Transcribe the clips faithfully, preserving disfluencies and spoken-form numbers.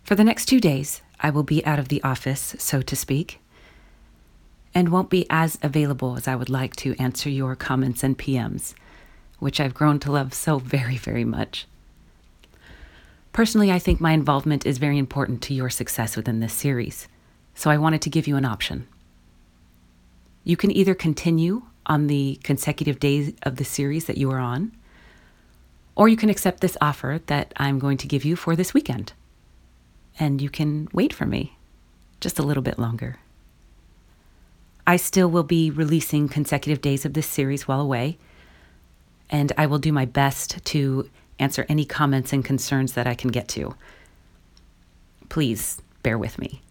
For the next two days, I will be out of the office, so to speak, and won't be as available as I would like to answer your comments and P Ms, which I've grown to love so very, very much. Personally, I think my involvement is very important to your success within this series, so I wanted to give you an option. You can either continue on the consecutive days of the series that you are on, or you can accept this offer that I'm going to give you for this weekend. And you can wait for me just a little bit longer. I still will be releasing consecutive days of this series while away, and I will do my best to answer any comments and concerns that I can get to. Please bear with me.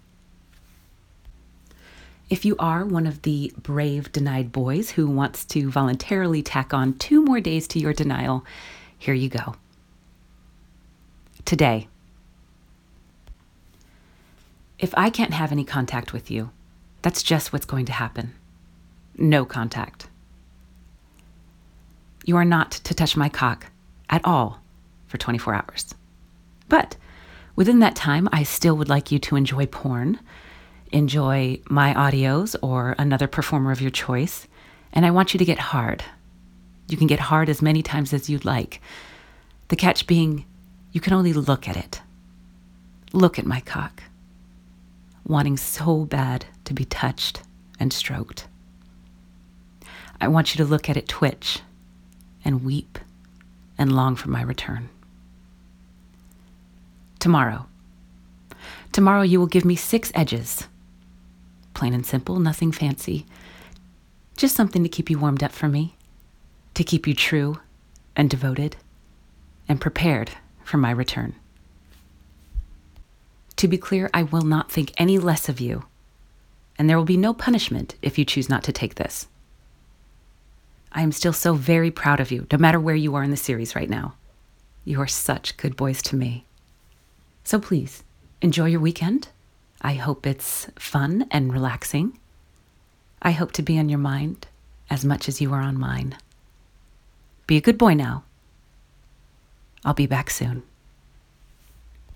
If you are one of the brave denied boys who wants to voluntarily tack on two more days to your denial, here you go. Today, if I can't have any contact with you, that's just what's going to happen. No contact. You are not to touch my cock at all for twenty-four hours. But within that time, I still would like you to enjoy porn, enjoy my audios or another performer of your choice, and I want you to get hard. You can get hard as many times as you'd like. The catch being, you can only look at it. Look at my cock, wanting so bad to be touched and stroked. I want you to look at it twitch and weep and long for my return. Tomorrow. Tomorrow you will give me six edges. Plain and simple, nothing fancy. Just something to keep you warmed up for me, to keep you true and devoted and prepared for my return. To be clear, I will not think any less of you, and there will be no punishment if you choose not to take this. I am still so very proud of you, no matter where you are in the series right now. You are such good boys to me. So please, enjoy your weekend. I hope it's fun and relaxing. I hope to be on your mind as much as you are on mine. Be a good boy now. I'll be back soon.